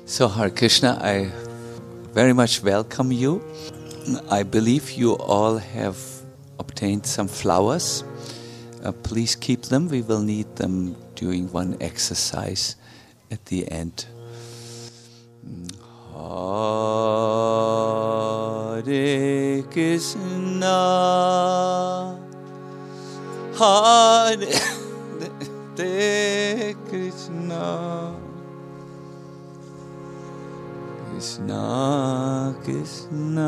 So, Hare Krishna, I very much welcome you. I believe you all have obtained some flowers. Please keep them. We will need them during one exercise at the end. Hare Krishna, Hare Krishna, Krishna Krishna,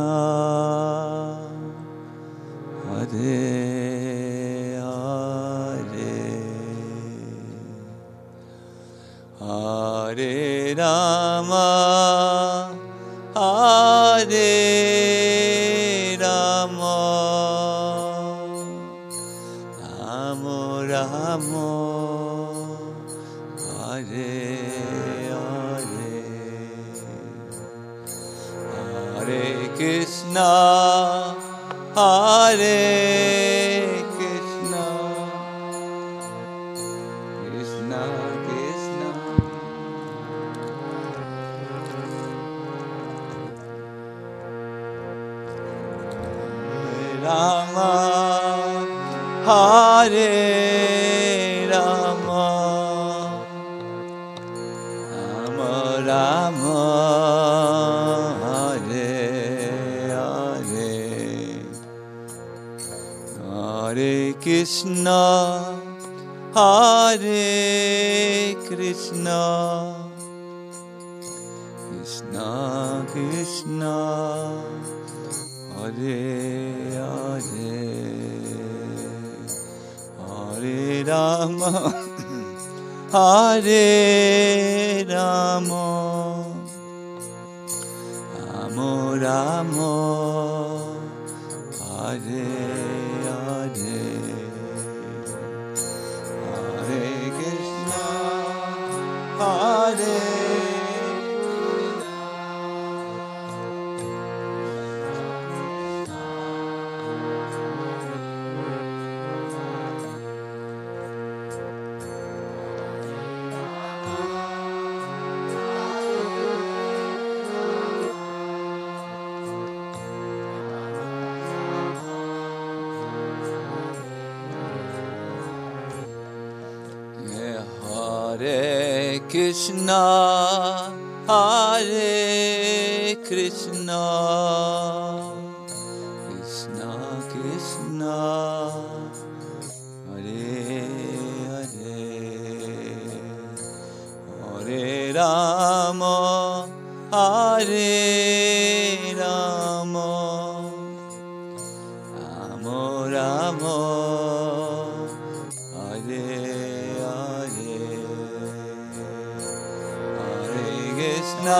Hare Hare, Hare Rama, Hare Rama, Rama Rama, Hare Hare, Hare Krishna, Hare Krishna, Krishna Krishna, Rama, Hare Rama, Rama Rama, Hare Hare, Hare Krishna, Hare Krishna, Krishna Krishna, Hare Hare, Hare Rama, Hare Rama, Rama Rama, Hare Hare, Hare Krishna, Hare Hare Krishna, Hare Krishna, Krishna Krishna, Hare Hare, Hare Rama, Hare Rama, Rama Rama, Hare Krishna,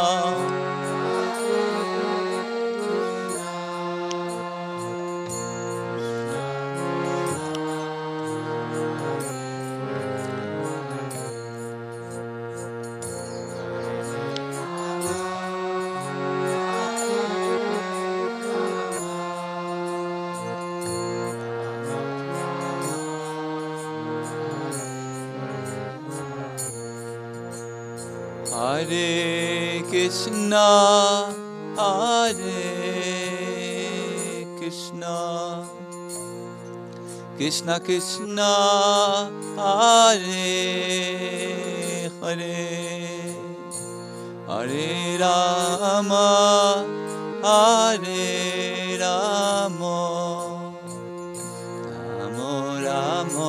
Hare Krishna, Hare Krishna, Krishna Krishna, Hare Hare, Hare Rama, Hare Rama, Rama Rama,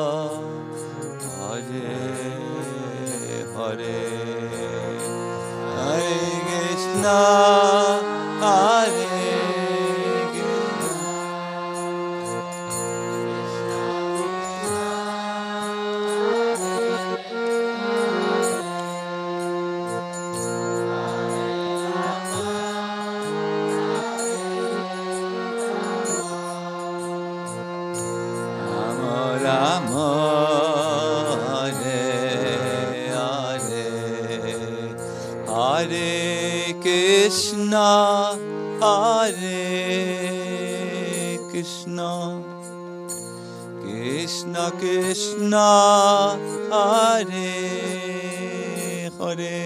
Hare Hare, Hare Krishna, Hare Rama, Hare Hare, Hare Krishna, Hare Krishna, Krishna Krishna, Hare Hare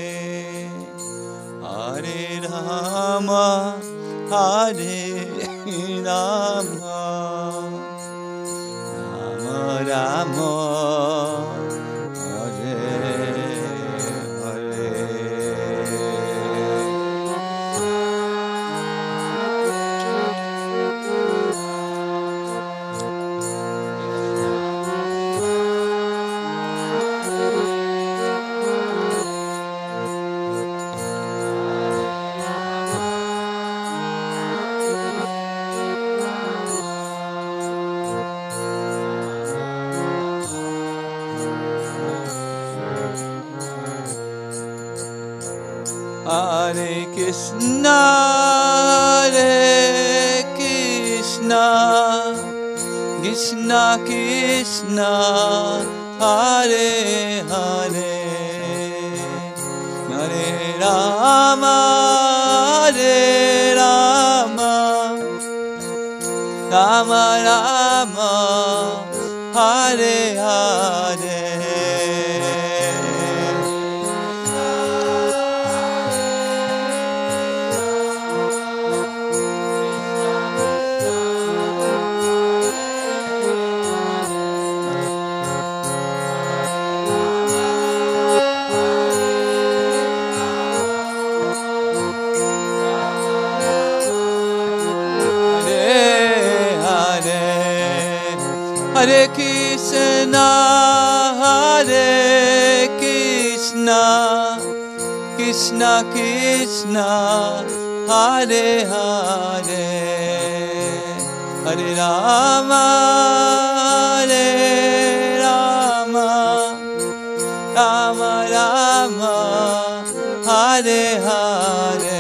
Hare Rama Hare Rama Rama Rama Hare Hare Hare Krishna, Krishna Krishna, Hare Hare, Hare Rama, Rama Rama, Hare Hare. Hare Krishna, Krishna Krishna, Hare Hare, Hare Rama, Rama Rama, Hare Hare.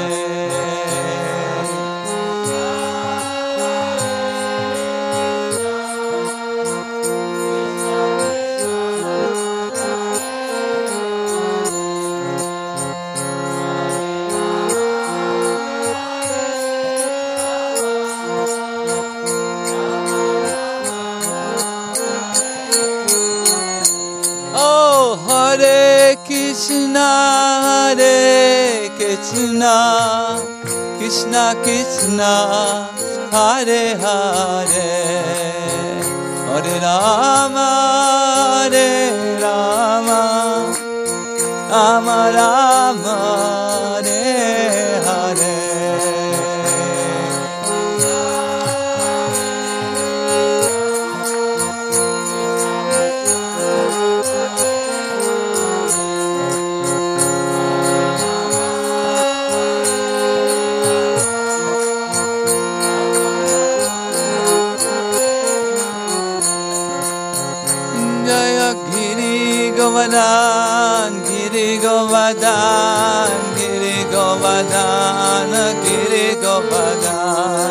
Hare Krishna, Krishna Krishna, Hare Hare, Hare Rama, Rama Rama, Hare Hare. Govardhan, Giri Govardhan, Giri Govardhan, Giri Govardhan.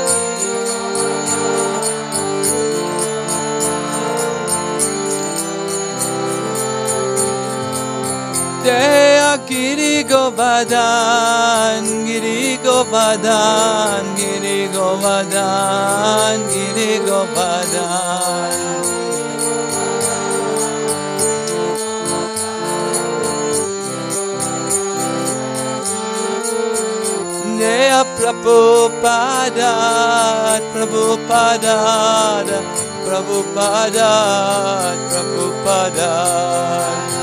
Jaya Giri Govardhan, Giri Govardhan, Giri Govardhan, Giri Govardhan. Jaya Prabhupada, Prabhupada, Prabhupada, Prabhupada.